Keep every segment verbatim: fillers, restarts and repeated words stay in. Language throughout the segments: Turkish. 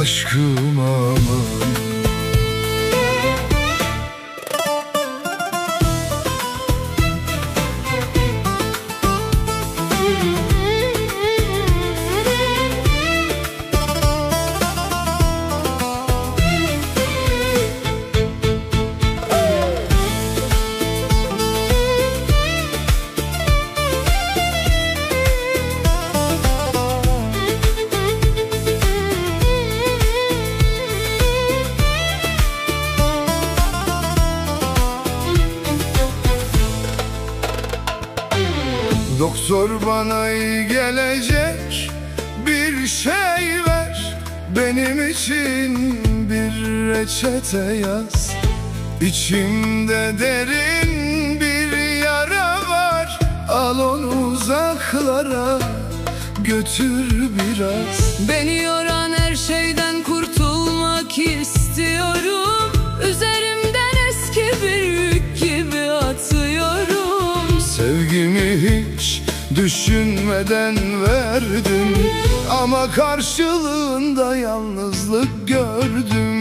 aşkım aman. Doktor bana iyi gelecek bir şey ver, benim için bir reçete yaz. İçimde derin bir yara var, al onu uzaklara götür biraz. Beni yoran her şeyden kurtulmak istiyorum. Üzerimden eski bir yük gibi atıyorum. Sevgimi hiç düşünmeden verdim, ama karşılığında yalnızlık gördüm.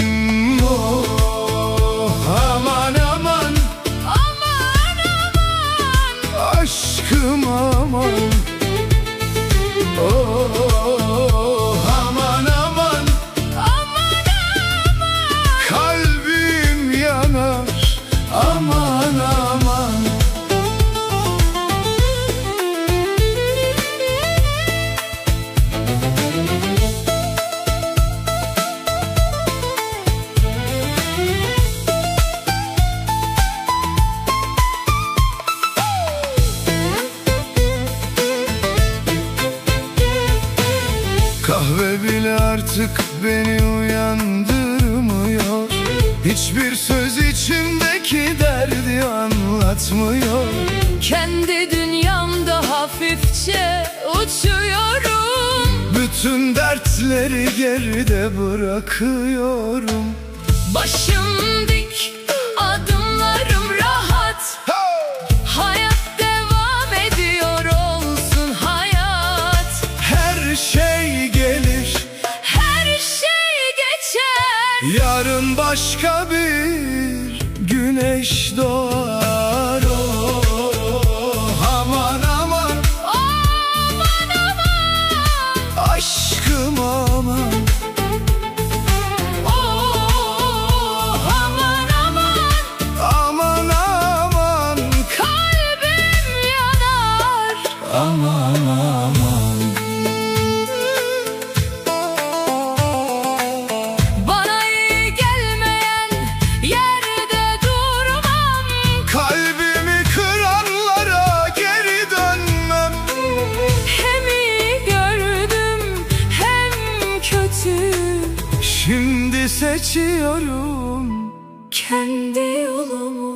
Oh, aman aman, Aman aman, aşkım aman. Oh, aman aman, aman aman. kalbim yanar, aman aman. Kahve bile artık beni uyandırmıyor. Hiçbir söz içimdeki derdi anlatmıyor. Kendi dünyamda hafifçe uçuyorum. Bütün dertleri geride bırakıyorum. Başım dik, adımlarım rahat. Hayat devam ediyor, olsun hayat. Her şey gelir, Her şey geçer. yarın başka bir güneş doğar. Oh, aman aman, Aman aman, aşkım aman. oh, aman aman. Aman aman, Kalbim yanar. aman aman. Bana iyi gelmeyen yerde durmam. Kalbimi kıranlara geri dönmem. Hem iyi gördüm hem kötü. Şimdi seçiyorum Kendi yolumu.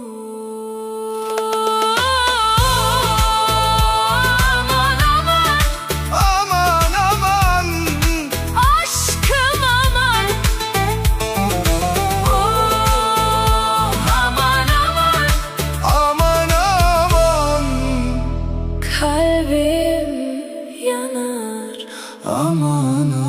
Aman aman, aman aman. aşkım aman. Oh, aman aman. Aman aman, Kalbim yanar. aman aman.